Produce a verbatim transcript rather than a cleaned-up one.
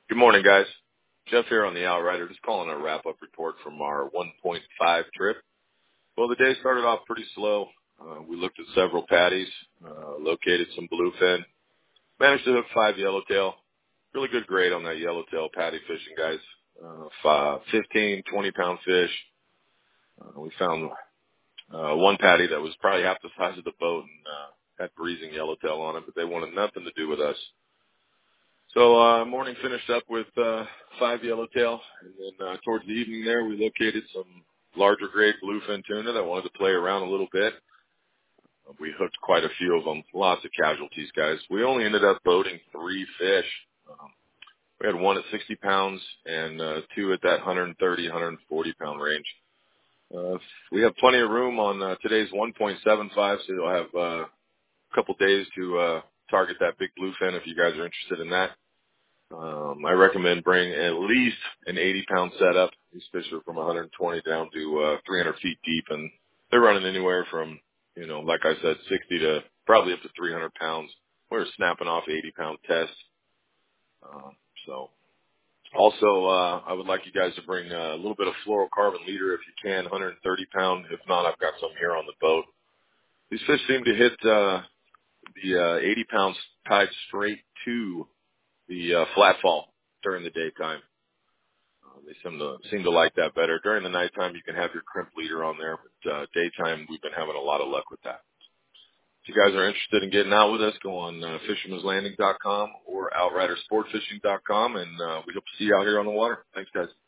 Good morning, guys. Jeff here on the Outrider, just calling a wrap-up report from our one point five trip. Well, the day started off pretty slow. Uh, we looked at several patties, uh, located some bluefin, managed to hook five yellowtail. Really good grade on that yellowtail patty fishing, guys. Uh, five, fifteen, twenty-pound fish. Uh, we found uh, one patty that was probably half the size of the boat and uh, had breezing yellowtail on it, but they wanted nothing to do with us. So uh morning finished up with uh five yellowtail, and then uh, towards the evening there we located some larger grade bluefin tuna that wanted to play around a little bit. Uh, we hooked quite a few of them, lots of casualties, guys. We only ended up boating three fish. Um, we had one at sixty pounds and uh, two at that one thirty, one forty pound range. Uh, we have plenty of room on uh, today's one point seven five, so you'll have uh, a couple days to uh, target that big bluefin if you guys are interested in that. Um, I recommend bring at least an eighty pound setup. These fish are from one twenty down to uh, three hundred feet deep, and they're running anywhere from, you know, like I said, sixty to probably up to three hundred pounds. We're snapping off eighty pound tests. Uh, so also, uh, I would like you guys to bring uh, a little bit of fluorocarbon leader if you can, one thirty pound. If not, I've got some here on the boat. These fish seem to hit uh, the uh, eighty pounds tied straight to the uh, flat fall during the daytime. Uh, they seem to seem to like that better. During the nighttime, you can have your crimp leader on there, but uh, daytime, we've been having a lot of luck with that. If you guys are interested in getting out with us, go on uh, fisherman's landing dot com or outrider sport fishing dot com, and uh, we hope to see you out here on the water. Thanks, guys.